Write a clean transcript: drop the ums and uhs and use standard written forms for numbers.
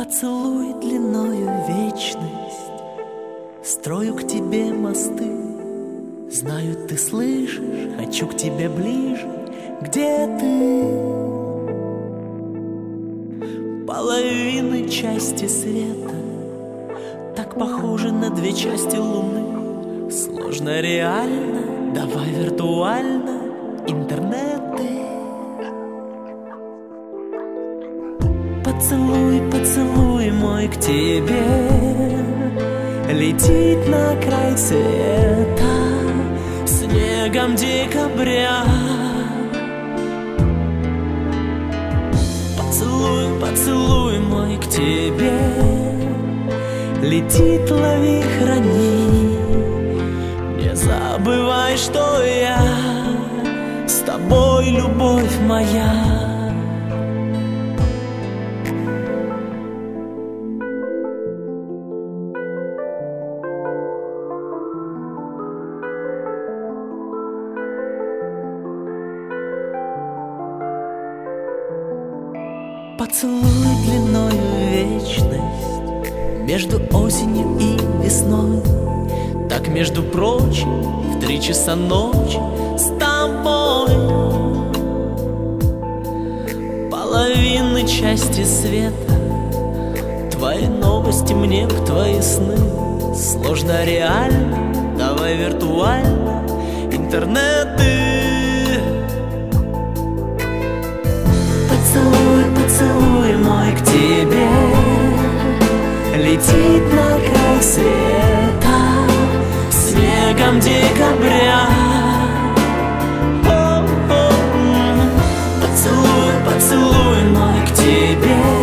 Поцелуй длиною вечность, строю к тебе мосты. Знаю, ты слышишь, хочу к тебе ближе. Где ты? Половины части света так похожи на две части луны. Сложно реально, давай виртуально. Интернеты. Поцелуй, поцелуй мой к тебе летит на край света снегом декабря. Поцелуй, поцелуй мой к тебе летит, лови, храни. Не забывай, что я с тобой, любовь моя. Поцелуй длиною вечность между осенью и весной. Так, между прочим, в 3 часа ночи с тобой. Половины части света, твои новости мне в твои сны. Сложно реально, давай виртуально. Интернеты. Поцелуй, поцелуй мой к тебе летит на край света снегом декабря. Поцелуй, поцелуй мой к тебе